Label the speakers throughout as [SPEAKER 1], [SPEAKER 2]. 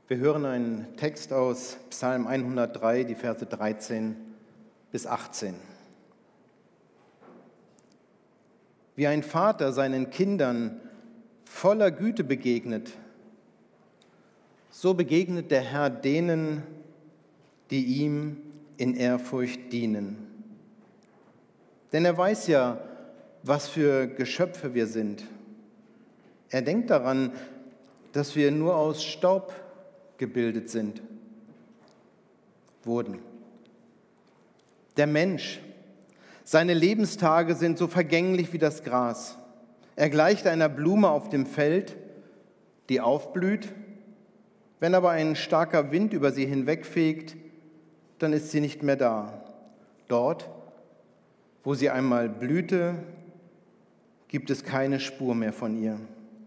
[SPEAKER 1] Wir hören einen Text aus Psalm 103, die Verse 13 bis 18. Wie ein Vater seinen Kindern voller Güte begegnet, so begegnet der Herr denen, die ihm in Ehrfurcht dienen. Denn er weiß ja, was für Geschöpfe wir sind. Er denkt daran, dass wir nur aus Staub gebildet wurden. Der Mensch, seine Lebenstage sind so vergänglich wie das Gras. Er gleicht einer Blume auf dem Feld, die aufblüht. Wenn aber ein starker Wind über sie hinwegfegt, dann ist sie nicht mehr da. Dort, wo sie einmal blühte, gibt es keine Spur mehr von ihr.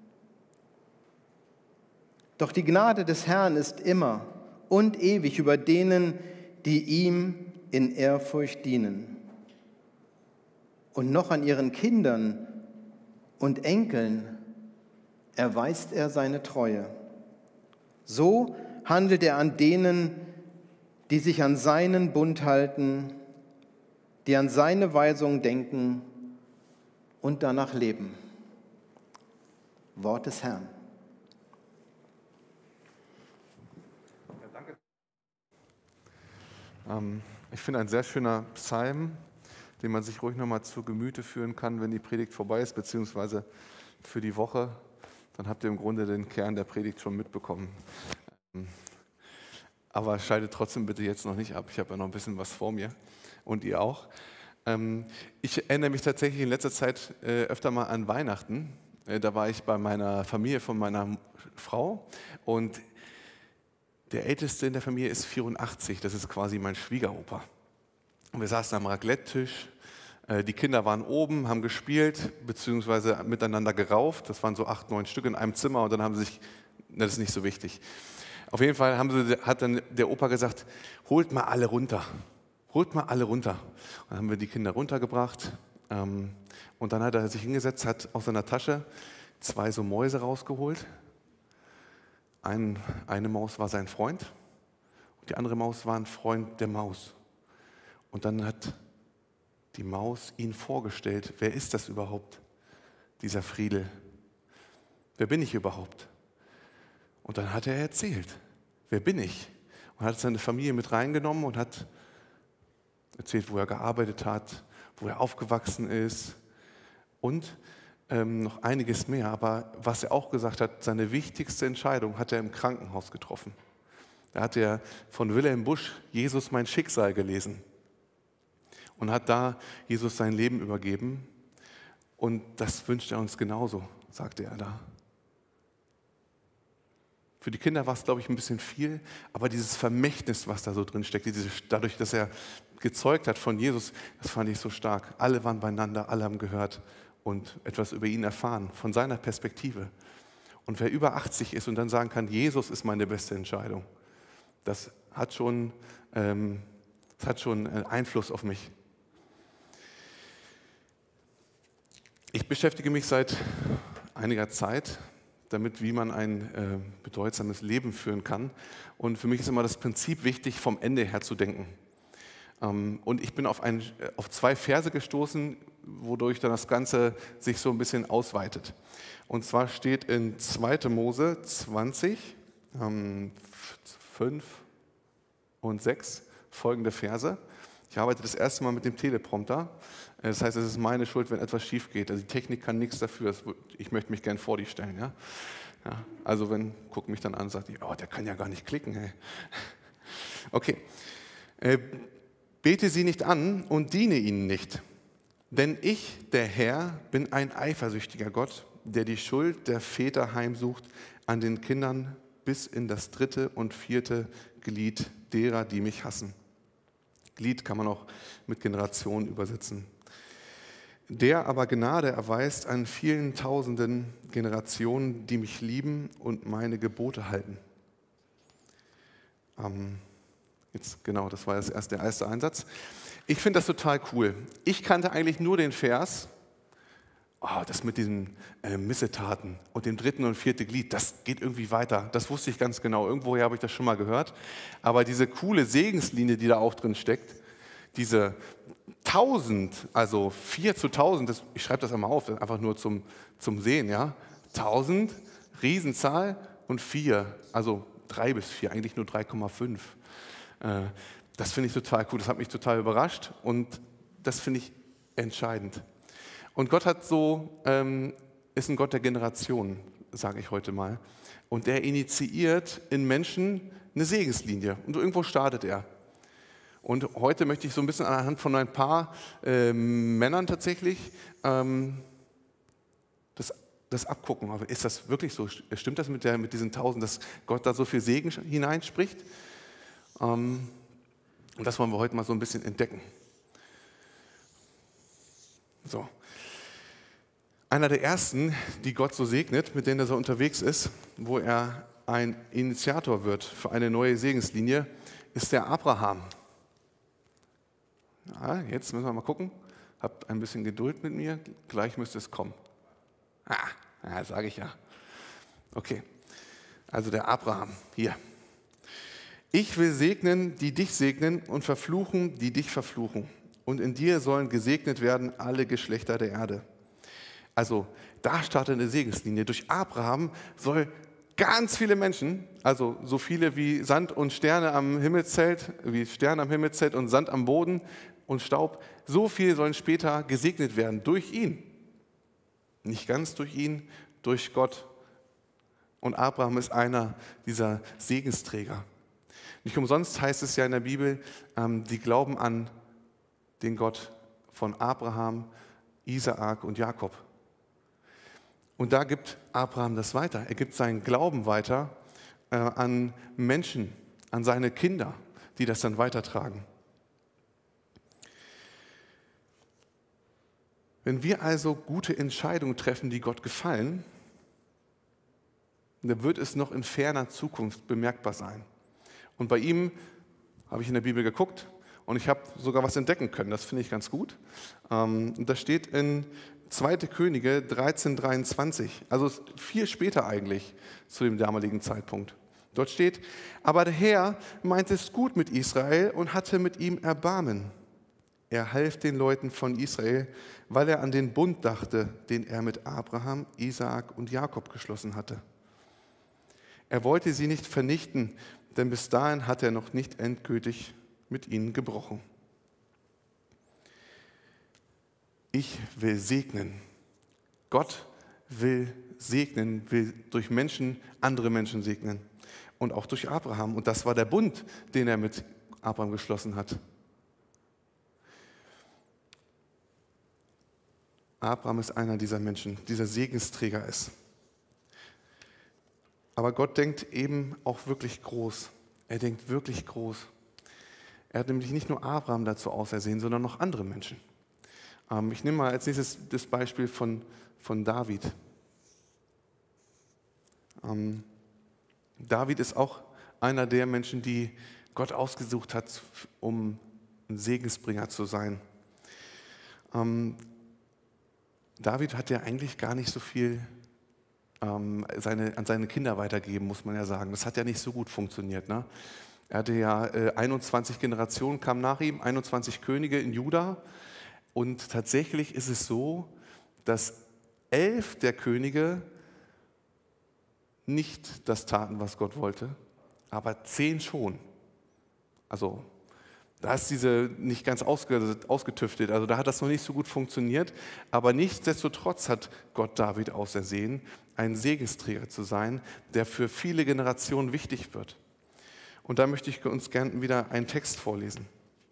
[SPEAKER 1] Doch die Gnade des Herrn ist immer und ewig über denen, die ihm in Ehrfurcht dienen. Und noch an ihren Kindern und Enkeln erweist er seine Treue. So handelt er an denen, die sich an seinen Bund halten, die an seine Weisung denken und danach leben. Wort des Herrn.
[SPEAKER 2] Ich finde ein sehr schöner Psalm, den man sich ruhig nochmal zu Gemüte führen kann, wenn die Predigt vorbei ist, beziehungsweise für die Woche. Dann habt ihr im Grunde den Kern der Predigt schon mitbekommen. Aber schaltet trotzdem bitte jetzt noch nicht ab. Ich habe ja noch ein bisschen was vor mir und ihr auch. Ich erinnere mich tatsächlich in letzter Zeit öfter mal an Weihnachten. Da war ich bei meiner Familie von meiner Frau und der Älteste in der Familie ist 84, das ist quasi mein Schwiegeropa. Und wir saßen am Raclette-Tisch, die Kinder waren oben, haben gespielt, beziehungsweise miteinander gerauft. Das waren so 8, 9 Stück in einem Zimmer und dann haben sie sich, das ist nicht so wichtig. Auf jeden Fall hat dann der Opa gesagt, holt mal alle runter. Holt mal alle runter. Und dann haben wir die Kinder runtergebracht und dann hat er sich hingesetzt, hat aus seiner Tasche 2 so Mäuse rausgeholt. Eine Maus war sein Freund und die andere Maus war ein Freund der Maus. Und dann hat die Maus ihn vorgestellt, wer ist das überhaupt, dieser Friedel? Wer bin ich überhaupt? Und dann hat er erzählt, wer bin ich? Und hat seine Familie mit reingenommen und hat erzählt, wo er gearbeitet hat, wo er aufgewachsen ist und noch einiges mehr. Aber was er auch gesagt hat, seine wichtigste Entscheidung hat er im Krankenhaus getroffen. Da hat er von Wilhelm Busch Jesus mein Schicksal gelesen und hat da Jesus sein Leben übergeben. Und das wünscht er uns genauso, sagte er da. Für die Kinder war es, glaube ich, ein bisschen viel, aber dieses Vermächtnis, was da so drin steckt, dadurch, dass er gezeugt hat von Jesus, das fand ich so stark. Alle waren beieinander, alle haben gehört und etwas über ihn erfahren, von seiner Perspektive. Und wer über 80 ist und dann sagen kann, Jesus ist meine beste Entscheidung, das hat schon Einfluss auf mich. Ich beschäftige mich seit einiger Zeit damit, wie man ein bedeutsames Leben führen kann. Und für mich ist immer das Prinzip wichtig, vom Ende her zu denken. Und ich bin auf 2 Verse gestoßen, wodurch dann das Ganze sich so ein bisschen ausweitet. Und zwar steht in 2. Mose 20, 5 und 6 folgende Verse. Ich arbeite das erste Mal mit dem Teleprompter. Das heißt, es ist meine Schuld, wenn etwas schief geht. Also die Technik kann nichts dafür. Ich möchte mich gern vor die stellen. Ja? Ja, also guckt mich dann an und sagt, oh, der kann ja gar nicht klicken. Hey. Okay. Bete sie nicht an und diene ihnen nicht. Denn ich, der Herr, bin ein eifersüchtiger Gott, der die Schuld der Väter heimsucht an den Kindern bis in das 3. und 4. Glied derer, die mich hassen. Glied kann man auch mit Generation übersetzen. Der aber Gnade erweist an vielen tausenden Generationen, die mich lieben und meine Gebote halten. Genau, das war der erste Einsatz. Ich finde das total cool. Ich kannte eigentlich nur den Vers das mit diesen Missetaten und dem dritten und vierten Glied, das geht irgendwie weiter. Das wusste ich ganz genau. Irgendwoher habe ich das schon mal gehört. Aber diese coole Segenslinie, die da auch drin steckt, diese 1000, also 4 zu 1000, ich schreibe das einmal auf, einfach nur zum Sehen, ja. 1000, Riesenzahl und 4, also 3 bis 4, eigentlich nur 3,5. Das finde ich total cool, das hat mich total überrascht und das finde ich entscheidend. Und Gott ist ein Gott der Generationen, sage ich heute mal. Und er initiiert in Menschen eine Segenslinie und irgendwo startet er. Und heute möchte ich so ein bisschen anhand von ein paar Männern tatsächlich das abgucken. Aber ist das wirklich so? Stimmt das mit diesen 1000, dass Gott da so viel Segen hineinspricht? Und das wollen wir heute mal so ein bisschen entdecken. So. Einer der ersten, die Gott so segnet, mit denen er so unterwegs ist, wo er ein Initiator wird für eine neue Segenslinie, ist der Abraham. Ja, jetzt müssen wir mal gucken. Habt ein bisschen Geduld mit mir, gleich müsste es kommen. Sage ich ja. Okay, also der Abraham, hier. Ich will segnen, die dich segnen und verfluchen, die dich verfluchen. Und in dir sollen gesegnet werden alle Geschlechter der Erde. Also da startet eine Segenslinie. Durch Abraham soll ganz viele Menschen, also so viele wie Sand und Sterne am Himmelszelt, wie Sterne am Himmelszelt und Sand am Boden und Staub, so viele sollen später gesegnet werden durch ihn. Nicht ganz durch ihn, durch Gott. Und Abraham ist einer dieser Segensträger. Nicht umsonst heißt es ja in der Bibel, die glauben an den Gott von Abraham, Isaak und Jakob. Und da gibt Abraham das weiter. Er gibt seinen Glauben weiter an Menschen, an seine Kinder, die das dann weitertragen. Wenn wir also gute Entscheidungen treffen, die Gott gefallen, dann wird es noch in ferner Zukunft bemerkbar sein. Und bei ihm habe ich in der Bibel geguckt und ich habe sogar was entdecken können. Das finde ich ganz gut. Und das steht in 2. Könige 13,23, also viel später eigentlich zu dem damaligen Zeitpunkt. Dort steht, aber der Herr meinte es gut mit Israel und hatte mit ihm Erbarmen. Er half den Leuten von Israel, weil er an den Bund dachte, den er mit Abraham, Isaak und Jakob geschlossen hatte. Er wollte sie nicht vernichten, denn bis dahin hat er noch nicht endgültig mit ihnen gebrochen. Ich will segnen. Gott will segnen, will durch Menschen andere Menschen segnen. Und auch durch Abraham. Und das war der Bund, den er mit Abraham geschlossen hat. Abraham ist einer dieser Menschen, dieser Segensträger ist. Aber Gott denkt eben auch wirklich groß. Er denkt wirklich groß. Er hat nämlich nicht nur Abraham dazu ausersehen, sondern noch andere Menschen. Ich nehme mal als nächstes das Beispiel von David. David ist auch einer der Menschen, die Gott ausgesucht hat, um ein Segensbringer zu sein. David hat ja eigentlich gar nicht so viel an seine Kinder weitergeben, muss man ja sagen. Das hat ja nicht so gut funktioniert. Ne? Er hatte ja 21 Generationen, kamen nach ihm, 21 Könige in Juda. Und tatsächlich ist es so, dass 11 der Könige nicht das taten, was Gott wollte, aber 10 schon. Also da ist diese nicht ganz ausgetüftet, also da hat das noch nicht so gut funktioniert, aber nichtsdestotrotz hat Gott David ausersehen, ein Segensträger zu sein, der für viele Generationen wichtig wird. Und da möchte ich uns gerne wieder einen Text vorlesen.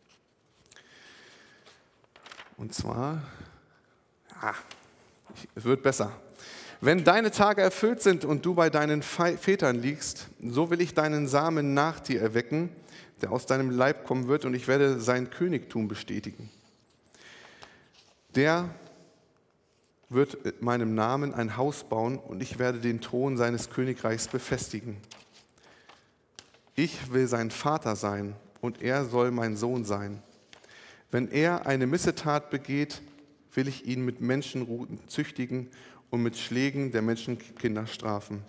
[SPEAKER 2] Und zwar, es wird besser. Wenn deine Tage erfüllt sind und du bei deinen Vätern liegst, so will ich deinen Samen nach dir erwecken, der aus deinem Leib kommen wird, und ich werde sein Königtum bestätigen. Der wird mit meinem Namen ein Haus bauen und ich werde den Thron seines Königreichs befestigen. Ich will sein Vater sein und er soll mein Sohn sein. Wenn er eine Missetat begeht, will ich ihn mit Menschenruten züchtigen und mit Schlägen der Menschenkinder strafen.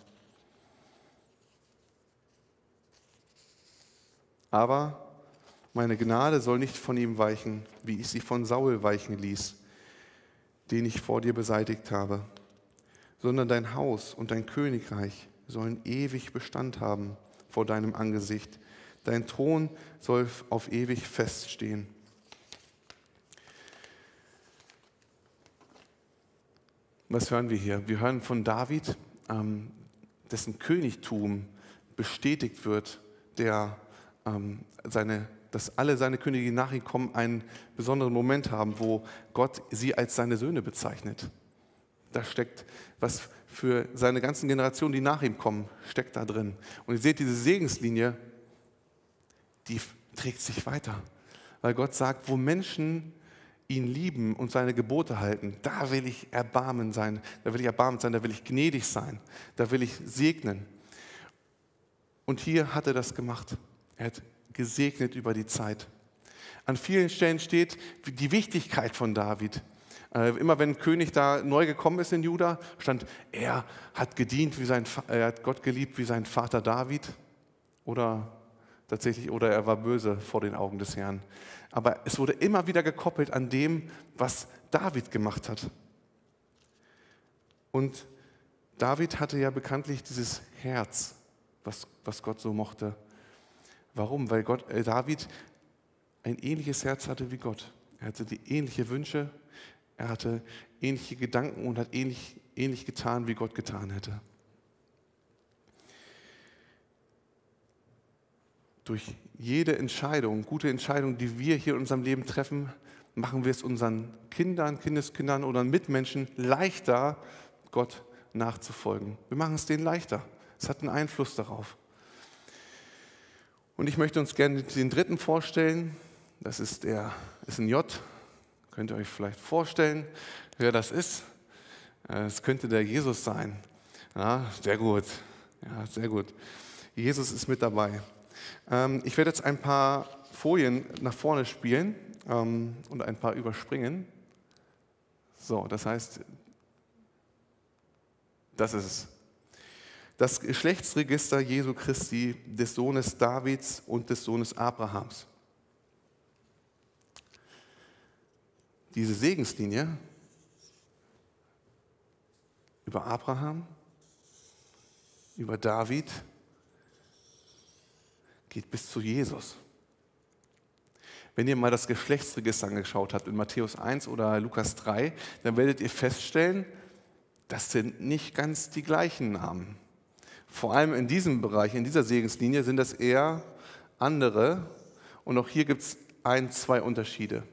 [SPEAKER 2] Aber meine Gnade soll nicht von ihm weichen, wie ich sie von Saul weichen ließ, den ich vor dir beseitigt habe, sondern dein Haus und dein Königreich sollen ewig Bestand haben vor deinem Angesicht. Dein Thron soll auf ewig feststehen. Was hören wir hier? Wir hören von David, dessen Königtum bestätigt wird, dass alle seine Könige, die nach ihm kommen, einen besonderen Moment haben, wo Gott sie als seine Söhne bezeichnet. Da steckt was für seine ganzen Generationen, die nach ihm kommen, steckt da drin. Und ihr seht, diese Segenslinie, die trägt sich weiter. Weil Gott sagt, wo Menschen ihn lieben und seine Gebote halten, da will ich erbarmen sein, da will ich gnädig sein, da will ich segnen. Und hier hat er das gemacht. Er hat gesegnet über die Zeit. An vielen Stellen steht die Wichtigkeit von David. Immer wenn ein König da neu gekommen ist in Juda, stand, er hat Gott geliebt wie sein Vater David oder er war böse vor den Augen des Herrn. Aber es wurde immer wieder gekoppelt an dem, was David gemacht hat. Und David hatte ja bekanntlich dieses Herz, was Gott so mochte. Warum? Weil David ein ähnliches Herz hatte wie Gott. Er hatte die ähnliche Wünsche, er hatte ähnliche Gedanken und hat ähnlich getan, wie Gott getan hätte. Durch jede Entscheidung, gute Entscheidung, die wir hier in unserem Leben treffen, machen wir es unseren Kindern, Kindeskindern oder Mitmenschen leichter, Gott nachzufolgen. Wir machen es denen leichter. Es hat einen Einfluss darauf. Und ich möchte uns gerne den dritten vorstellen. Das ist ein J. Könnt ihr euch vielleicht vorstellen, wer das ist? Es könnte der Jesus sein. Ja, sehr gut. Ja, sehr gut. Jesus ist mit dabei. Ich werde jetzt ein paar Folien nach vorne spielen und ein paar überspringen. So, das heißt, das ist es. Das Geschlechtsregister Jesu Christi, des Sohnes Davids und des Sohnes Abrahams. Diese Segenslinie über Abraham, über David, geht bis zu Jesus. Wenn ihr mal das Geschlechtsregister angeschaut habt in Matthäus 1 oder Lukas 3, dann werdet ihr feststellen, das sind nicht ganz die gleichen Namen. Vor allem in diesem Bereich, in dieser Segenslinie sind das eher andere. Und auch hier gibt es zwei Unterschiede.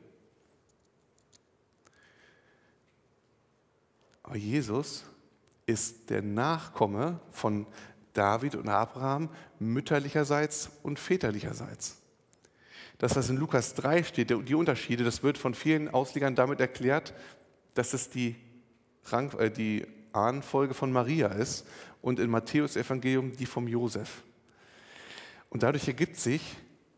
[SPEAKER 2] Aber Jesus ist der Nachkomme von David und Abraham mütterlicherseits und väterlicherseits. Das, was in Lukas 3 steht, die Unterschiede, das wird von vielen Auslegern damit erklärt, dass es die Ahnenfolge von Maria ist und im Matthäus-Evangelium die vom Josef. Und dadurch ergibt sich,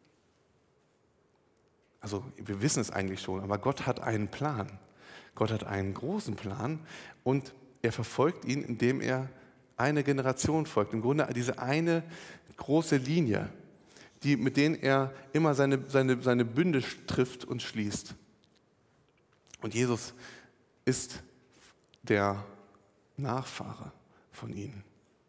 [SPEAKER 2] also wir wissen es eigentlich schon, aber Gott hat einen Plan. Gott hat einen großen Plan und er verfolgt ihn, indem er eine Generation folgt. Im Grunde diese eine große Linie, mit denen er immer seine Bünde trifft und schließt. Und Jesus ist der Nachfahre von ihnen.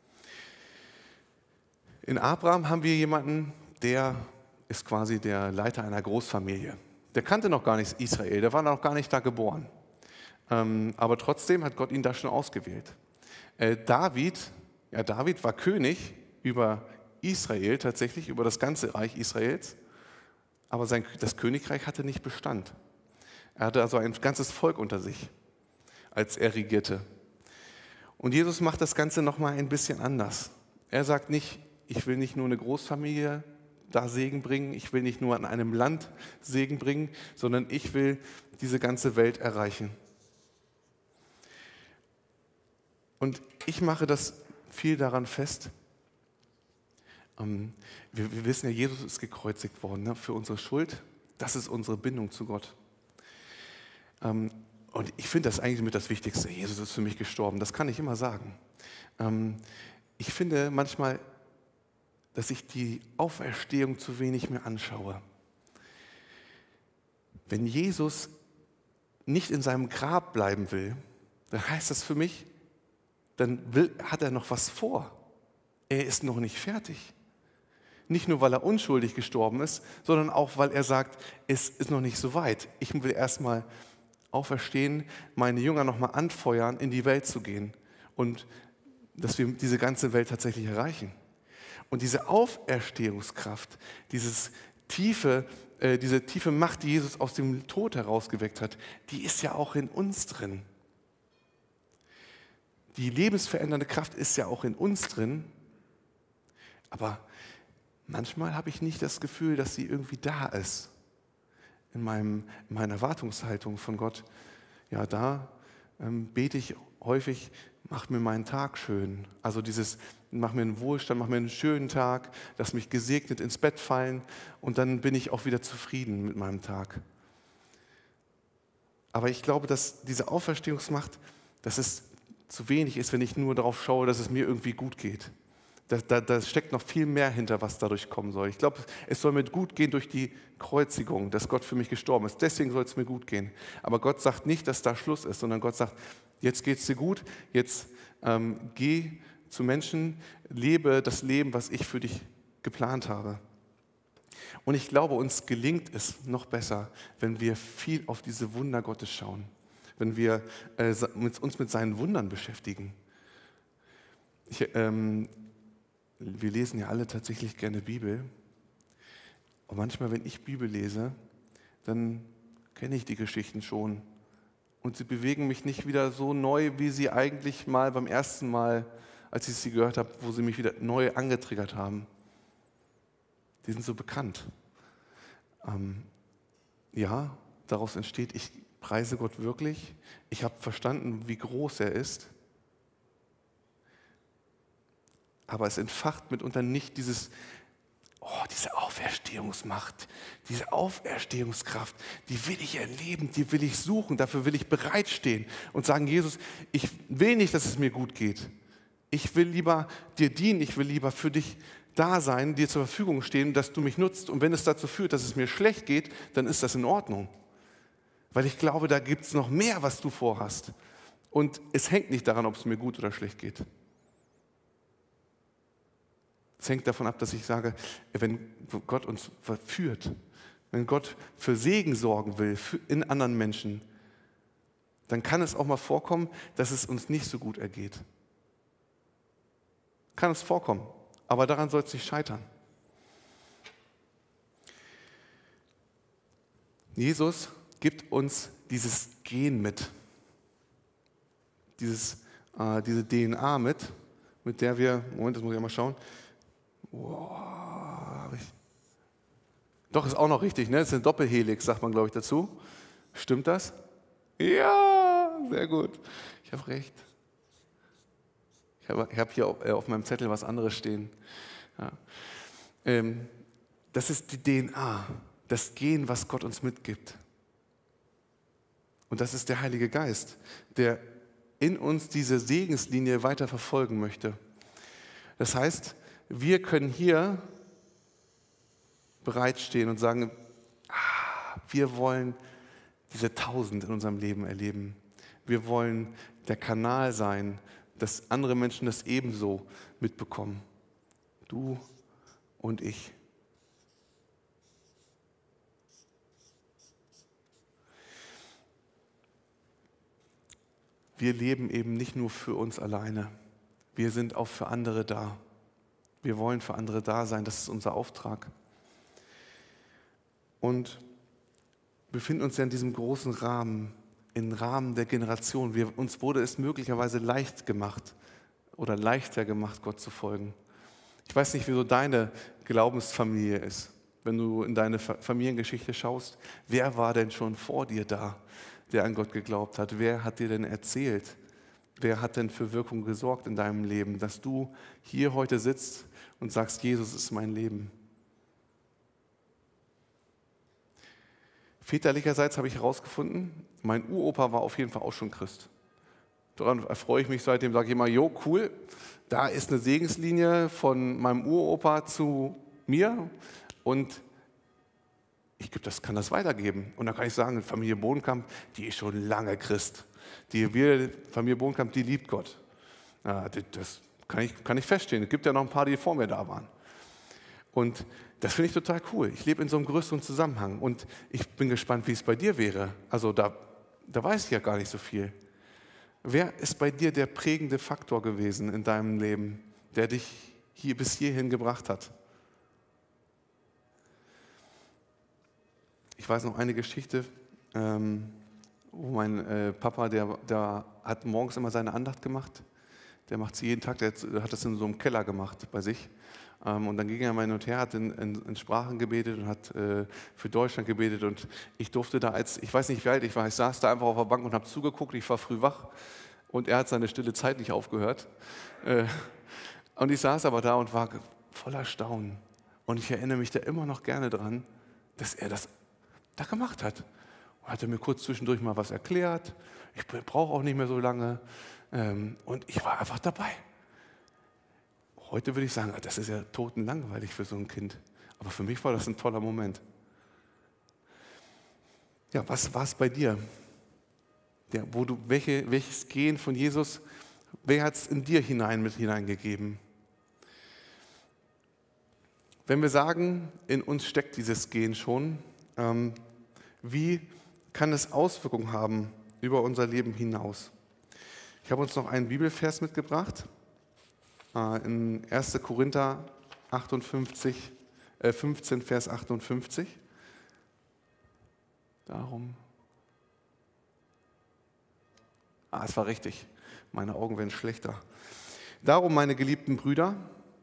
[SPEAKER 2] In Abraham haben wir jemanden, der ist quasi der Leiter einer Großfamilie. Der kannte noch gar nicht Israel, der war noch gar nicht da geboren. Aber trotzdem hat Gott ihn da schon ausgewählt. David war König über Israel, tatsächlich über das ganze Reich Israels, aber das Königreich hatte nicht Bestand. Er hatte also ein ganzes Volk unter sich, als er regierte. Und Jesus macht das Ganze nochmal ein bisschen anders. Er sagt nicht, ich will nicht nur eine Großfamilie da Segen bringen, ich will nicht nur an einem Land Segen bringen, sondern ich will diese ganze Welt erreichen. Und ich mache das viel daran fest. Wir wissen ja, Jesus ist gekreuzigt worden, ne, für unsere Schuld. Das ist unsere Bindung zu Gott. Und ich finde das eigentlich mit das Wichtigste. Jesus ist für mich gestorben. Das kann ich immer sagen. Ich finde manchmal, dass ich die Auferstehung zu wenig mir anschaue. Wenn Jesus nicht in seinem Grab bleiben will, dann heißt das für mich, hat er noch was vor. Er ist noch nicht fertig. Nicht nur, weil er unschuldig gestorben ist, sondern auch, weil er sagt, es ist noch nicht so weit. Ich will erstmal auferstehen, meine Jünger nochmal anfeuern, in die Welt zu gehen und dass wir diese ganze Welt tatsächlich erreichen. Und diese Auferstehungskraft, diese tiefe Macht, die Jesus aus dem Tod herausgeweckt hat, die ist ja auch in uns drin. Die lebensverändernde Kraft ist ja auch in uns drin, aber manchmal habe ich nicht das Gefühl, dass sie irgendwie da ist. In meiner Erwartungshaltung von Gott, ja, da bete ich häufig, mach mir meinen Tag schön. Also mach mir einen Wohlstand, mach mir einen schönen Tag, lass mich gesegnet ins Bett fallen und dann bin ich auch wieder zufrieden mit meinem Tag. Aber ich glaube, dass diese Auferstehungsmacht, dass es zu wenig ist, wenn ich nur darauf schaue, dass es mir irgendwie gut geht. Da steckt noch viel mehr hinter, was dadurch kommen soll. Ich glaube, es soll mir gut gehen durch die Kreuzigung, dass Gott für mich gestorben ist. Deswegen soll es mir gut gehen. Aber Gott sagt nicht, dass da Schluss ist, sondern Gott sagt, jetzt geht es dir gut, jetzt geh zu Menschen, lebe das Leben, was ich für dich geplant habe. Und ich glaube, uns gelingt es noch besser, wenn wir viel auf diese Wunder Gottes schauen, wenn wir uns mit seinen Wundern beschäftigen. Wir lesen ja alle tatsächlich gerne Bibel. Und manchmal, wenn ich Bibel lese, dann kenne ich die Geschichten schon. Und sie bewegen mich nicht wieder so neu, wie sie eigentlich mal beim ersten Mal, als ich sie gehört habe, wo sie mich wieder neu angetriggert haben. Die sind so bekannt. Ja, daraus entsteht, ich preise Gott wirklich. Ich habe verstanden, wie groß er ist. Aber es entfacht mitunter nicht diese Auferstehungsmacht, diese Auferstehungskraft, die will ich erleben, die will ich suchen, dafür will ich bereitstehen und sagen, Jesus, ich will nicht, dass es mir gut geht. Ich will lieber dir dienen, ich will lieber für dich da sein, dir zur Verfügung stehen, dass du mich nutzt. Und wenn es dazu führt, dass es mir schlecht geht, dann ist das in Ordnung. Weil ich glaube, da gibt es noch mehr, was du vorhast. Und es hängt nicht daran, ob es mir gut oder schlecht geht. Es hängt davon ab, dass ich sage, wenn Gott uns führt, wenn Gott für Segen sorgen will in anderen Menschen, dann kann es auch mal vorkommen, dass es uns nicht so gut ergeht. Kann es vorkommen, aber daran soll es nicht scheitern. Jesus gibt uns dieses Gen mit, diese DNA mit der wir, Moment, das muss ich mal schauen. Wow. Doch, ist auch noch richtig, ne? Das ist eine Doppelhelix, sagt man, glaube ich, dazu. Stimmt das? Ja, sehr gut. Ich habe recht. Ich hab hier auf meinem Zettel was anderes stehen. Ja. Das ist die DNA, das Gen, was Gott uns mitgibt. Und das ist der Heilige Geist, der in uns diese Segenslinie weiter verfolgen möchte. Das heißt, wir können hier bereitstehen und sagen, wir wollen diese 1000 in unserem Leben erleben. Wir wollen der Kanal sein, dass andere Menschen das ebenso mitbekommen. Du und ich. Wir leben eben nicht nur für uns alleine. Wir sind auch für andere da. Wir wollen für andere da sein, das ist unser Auftrag. Und wir befinden uns ja in diesem großen Rahmen, im Rahmen der Generation. Uns wurde es möglicherweise leicht gemacht oder leichter gemacht, Gott zu folgen. Ich weiß nicht, wie so deine Glaubensfamilie ist. Wenn du in deine Familiengeschichte schaust, wer war denn schon vor dir da, der an Gott geglaubt hat? Wer hat dir denn erzählt? Wer hat denn für Wirkung gesorgt in deinem Leben, dass du hier heute sitzt und sagst, Jesus ist mein Leben? Väterlicherseits habe ich herausgefunden, mein Uropa war auf jeden Fall auch schon Christ. Daran erfreue ich mich seitdem, sage ich immer, jo, cool, da ist eine Segenslinie von meinem Uropa zu mir und das kann das weitergeben. Und dann kann ich sagen, Familie Bohnenkamp, die ist schon lange Christ. Familie Bohnenkamp, die liebt Gott. Ja, das kann ich feststellen. Es gibt ja noch ein paar, die vor mir da waren. Und das finde ich total cool. Ich lebe in so einem größeren Zusammenhang und ich bin gespannt, wie es bei dir wäre. Also da weiß ich ja gar nicht so viel. Wer ist bei dir der prägende Faktor gewesen in deinem Leben, der dich bis hierhin gebracht hat? Ich weiß noch eine Geschichte, wo mein Papa, der hat morgens immer seine Andacht gemacht. Der macht sie jeden Tag, der hat das in so einem Keller gemacht bei sich. Und dann ging er mal hin und her, hat in Sprachen gebetet und hat für Deutschland gebetet. Und ich durfte da ich weiß nicht wie alt ich war, ich saß da einfach auf der Bank und habe zugeguckt, ich war früh wach. Und er hat seine stille Zeit nicht aufgehört. Und ich saß aber da und war voller Staunen. Und ich erinnere mich da immer noch gerne dran, dass er das da gemacht hat. Und hat er mir kurz zwischendurch mal was erklärt. Ich brauche auch nicht mehr so lange. Und ich war einfach dabei. Heute würde ich sagen, das ist ja totenlangweilig für so ein Kind. Aber für mich war das ein toller Moment. Ja, was war es bei dir? Welches Gehen von Jesus, wer hat es in dir mit hineingegeben? Wenn wir sagen, in uns steckt dieses Gehen schon, wie kann es Auswirkungen haben über unser Leben hinaus? Ich habe uns noch einen Bibelvers mitgebracht, in 1. Korinther 15, Vers 58. Es war richtig, meine Augen werden schlechter. Darum, meine geliebten Brüder,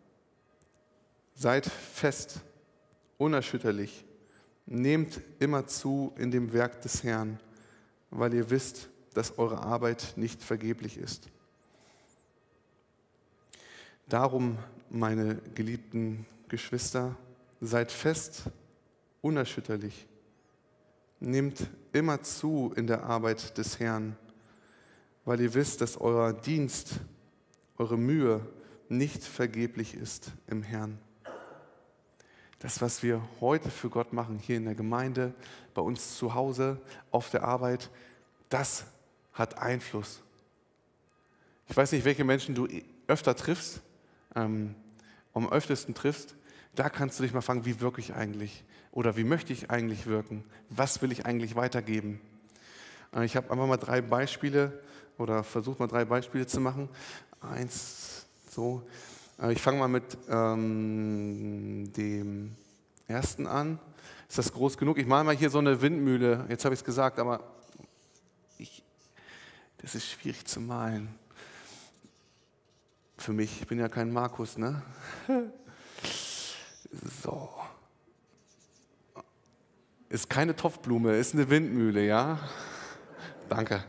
[SPEAKER 2] seid fest, unerschütterlich, nehmt immer zu in dem Werk des Herrn, weil ihr wisst, dass eure Arbeit nicht vergeblich ist. Darum, meine geliebten Geschwister, seid fest, unerschütterlich, nehmt immer zu in der Arbeit des Herrn, weil ihr wisst, dass euer Dienst, eure Mühe nicht vergeblich ist im Herrn. Das, was wir heute für Gott machen, hier in der Gemeinde, bei uns zu Hause, auf der Arbeit, das hat Einfluss. Ich weiß nicht, welche Menschen du öfter triffst, am öftesten triffst. Da kannst du dich mal fragen, wie wirke ich eigentlich? Oder wie möchte ich eigentlich wirken? Was will ich eigentlich weitergeben? Ich habe einfach mal 3 Beispiele oder versucht mal 3 Beispiele zu machen. Ich fange mal mit dem ersten an. Ist das groß genug? Ich male mal hier so eine Windmühle. Jetzt habe ich es gesagt, aber das ist schwierig zu malen. Für mich, ich bin ja kein Markus, ne? So. Ist keine Topfblume, ist eine Windmühle, ja? Danke.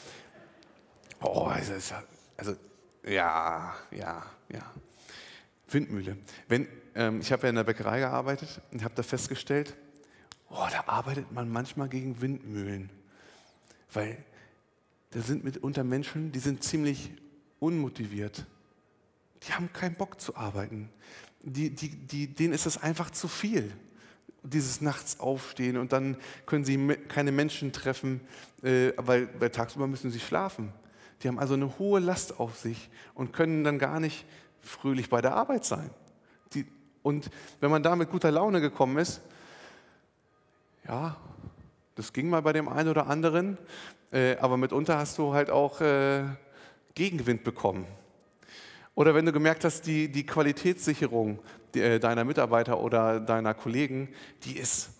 [SPEAKER 2] Ja. Windmühle. Ich habe ja in der Bäckerei gearbeitet und habe da festgestellt, da arbeitet man manchmal gegen Windmühlen. Weil da sind mitunter Menschen, die sind ziemlich unmotiviert. Die haben keinen Bock zu arbeiten. Denen ist es einfach zu viel. Dieses nachts aufstehen und dann können sie keine Menschen treffen, weil tagsüber müssen sie schlafen. Die haben also eine hohe Last auf sich und können dann gar nicht fröhlich bei der Arbeit sein. Und wenn man da mit guter Laune gekommen ist, ja, das ging mal bei dem einen oder anderen, aber mitunter hast du halt auch Gegenwind bekommen. Oder wenn du gemerkt hast, die Qualitätssicherung deiner Mitarbeiter oder deiner Kollegen, die ist,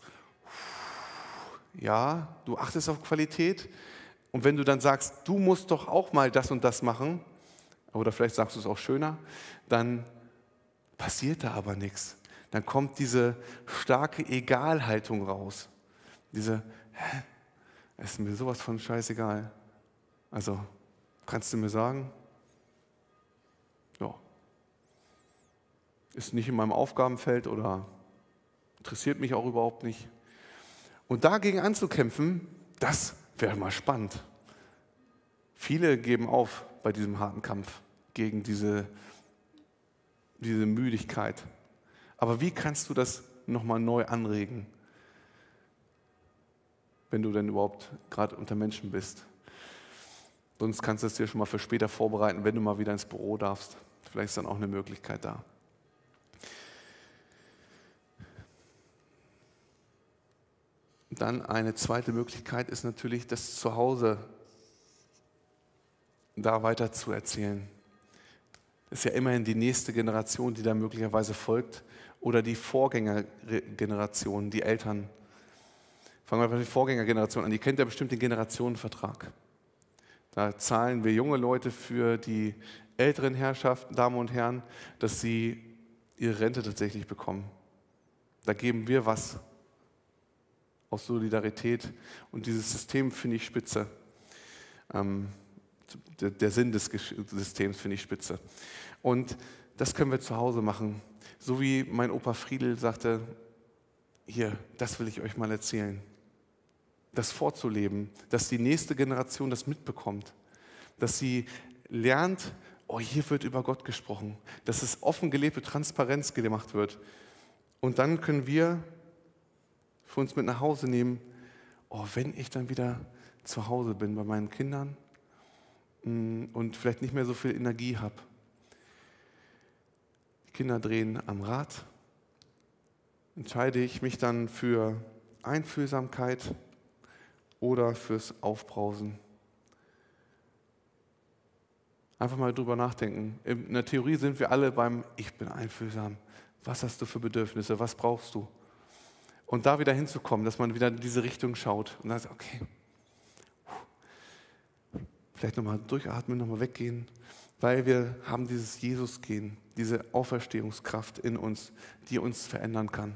[SPEAKER 2] ja, du achtest auf Qualität und wenn du dann sagst, du musst doch auch mal das und das machen, oder vielleicht sagst du es auch schöner, dann passiert da aber nichts. Dann kommt diese starke Egalhaltung raus. Es ist mir sowas von scheißegal. Also, kannst du mir sagen? Ja. Ist nicht in meinem Aufgabenfeld oder interessiert mich auch überhaupt nicht. Und dagegen anzukämpfen, das wäre mal spannend. Viele geben auf bei diesem harten Kampf gegen diese Müdigkeit. Aber wie kannst du das nochmal neu anregen, wenn du denn überhaupt gerade unter Menschen bist? Sonst kannst du es dir schon mal für später vorbereiten, wenn du mal wieder ins Büro darfst. Vielleicht ist dann auch eine Möglichkeit da. Dann eine zweite Möglichkeit ist natürlich, das zu Hause da weiter zu erzählen. Das ist ja immerhin die nächste Generation, die da möglicherweise folgt, oder die Vorgängergeneration, die Eltern. Fangen wir bei der Vorgängergeneration an. Die kennt ja bestimmt den Generationenvertrag. Da zahlen wir junge Leute für die älteren Herrschaften, Damen und Herren, dass sie ihre Rente tatsächlich bekommen. Da geben wir was aus Solidarität. Und dieses System finde ich spitze. Der Sinn des Systems finde ich spitze. Und das können wir zu Hause machen. So wie mein Opa Friedel sagte, hier, das will ich euch mal erzählen. Das vorzuleben, dass die nächste Generation das mitbekommt. Dass sie lernt, oh, hier wird über Gott gesprochen. Dass es offen gelebte Transparenz gemacht wird. Und dann können wir für uns mit nach Hause nehmen, oh, wenn ich dann wieder zu Hause bin bei meinen Kindern und vielleicht nicht mehr so viel Energie habe. Die Kinder drehen am Rad. Entscheide ich mich dann für Einfühlsamkeit oder fürs Aufbrausen? Einfach mal drüber nachdenken. In der Theorie sind wir alle beim Ich bin einfühlsam. Was hast du für Bedürfnisse? Was brauchst du? Und da wieder hinzukommen, dass man wieder in diese Richtung schaut und dann sagt, okay, vielleicht nochmal durchatmen, nochmal weggehen, weil wir haben dieses Jesus-Gehen, diese Auferstehungskraft in uns, die uns verändern kann.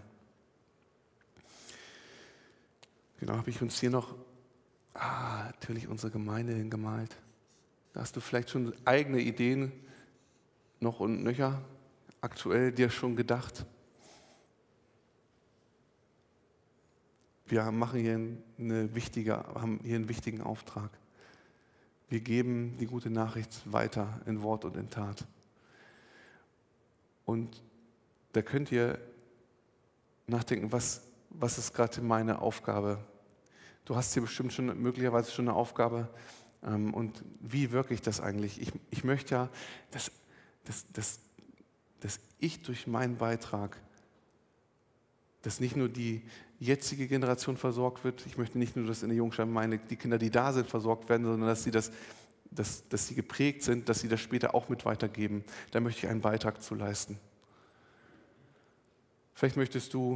[SPEAKER 2] Genau, habe ich uns hier noch, natürlich unsere Gemeinde hingemalt. Da hast du vielleicht schon eigene Ideen noch und nöcher aktuell dir schon gedacht. Wir haben hier einen wichtigen Auftrag. Wir geben die gute Nachricht weiter in Wort und in Tat. Und da könnt ihr nachdenken, was ist gerade meine Aufgabe? Du hast hier bestimmt möglicherweise schon eine Aufgabe. Und wie wirke ich das eigentlich? Ich möchte ja, dass ich durch meinen Beitrag, dass nicht nur die jetzige Generation versorgt wird. Ich möchte nicht nur, dass in der Jungschar die Kinder, die da sind, versorgt werden, sondern dass sie geprägt sind, dass sie das später auch mit weitergeben. Da möchte ich einen Beitrag zu leisten. Vielleicht möchtest du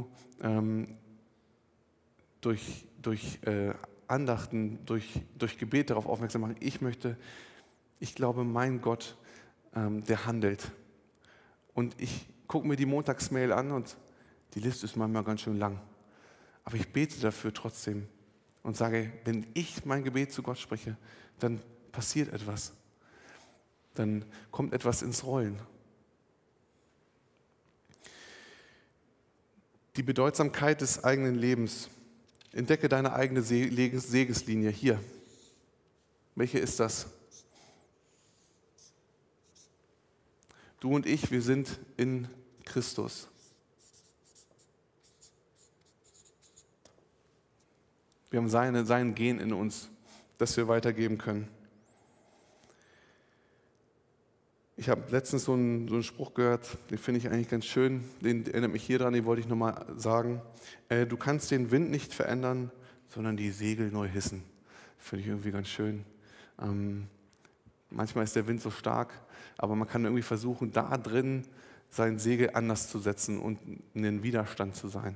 [SPEAKER 2] durch Andachten, durch Gebet darauf aufmerksam machen. Ich glaube, mein Gott, der handelt. Und ich gucke mir die Montagsmail an und die Liste ist manchmal ganz schön lang. Aber ich bete dafür trotzdem und sage, wenn ich mein Gebet zu Gott spreche, dann passiert etwas. Dann kommt etwas ins Rollen. Die Bedeutsamkeit des eigenen Lebens. Entdecke deine eigene Segeslinie hier. Welche ist das? Du und ich, wir sind in Christus. Wir haben sein Gen in uns, das wir weitergeben können. Ich habe letztens so einen Spruch gehört, den finde ich eigentlich ganz schön, den erinnert mich hier dran, den wollte ich nochmal sagen. Du kannst den Wind nicht verändern, sondern die Segel neu hissen. Finde ich irgendwie ganz schön. Manchmal ist der Wind so stark, aber man kann irgendwie versuchen, da drin sein Segel anders zu setzen und in den Widerstand zu sein.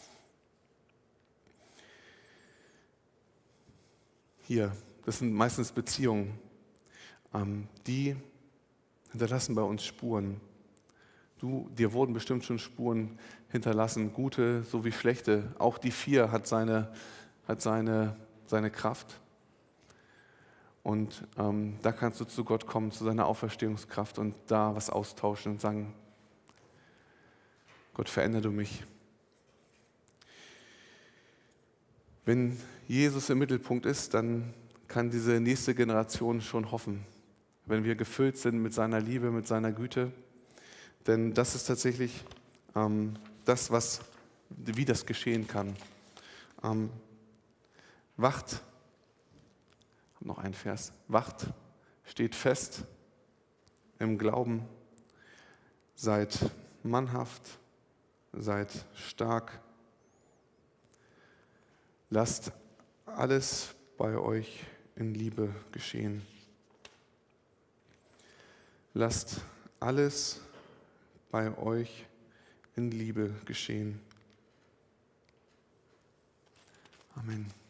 [SPEAKER 2] Hier, das sind meistens Beziehungen, die hinterlassen bei uns Spuren. Dir wurden bestimmt schon Spuren hinterlassen, gute sowie schlechte. Auch die 4 hat seine Kraft. Und da kannst du zu Gott kommen, zu seiner Auferstehungskraft und da was austauschen und sagen, Gott, verändere du mich. Wenn Jesus im Mittelpunkt ist, dann kann diese nächste Generation schon hoffen, wenn wir gefüllt sind mit seiner Liebe, mit seiner Güte. Denn das ist tatsächlich das, wie das geschehen kann. Wacht, noch ein Vers, wacht, steht fest im Glauben, seid mannhaft, seid stark, lasst alles bei euch in Liebe geschehen. Lasst alles bei euch in Liebe geschehen. Amen.